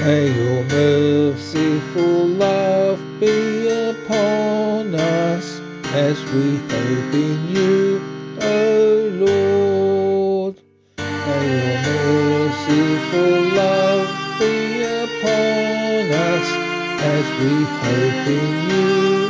May your merciful love be upon us as we hope in you, O Lord. May your merciful love be upon us as we hope in you,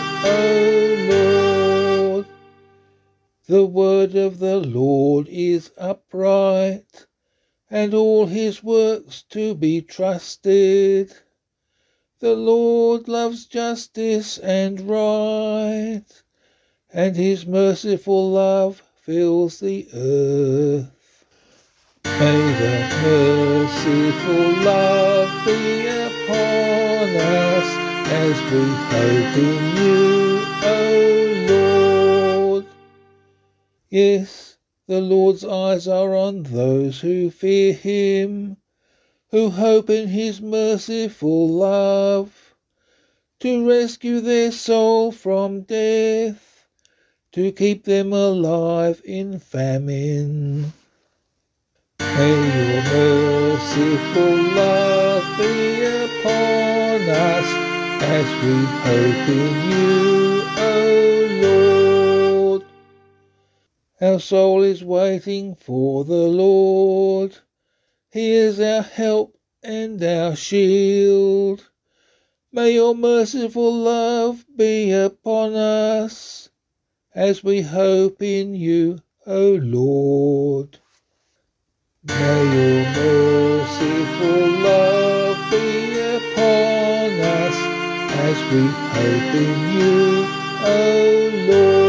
O Lord. The word of the Lord is upright, and all his works to be trusted. The Lord loves justice and right, and his merciful love fills the earth. May the merciful love be upon us as we hope in you, O Lord. Yes, the Lord's eyes are on those who fear him, who hope in his merciful love, to rescue their soul from death, to keep them alive in famine. May your merciful love be upon us as we hope in you, O Lord. Our soul is waiting for the Lord. He is our help and our shield. May your merciful love be upon us as we hope in you, O Lord. May your merciful love be upon us as we hope in you, O Lord.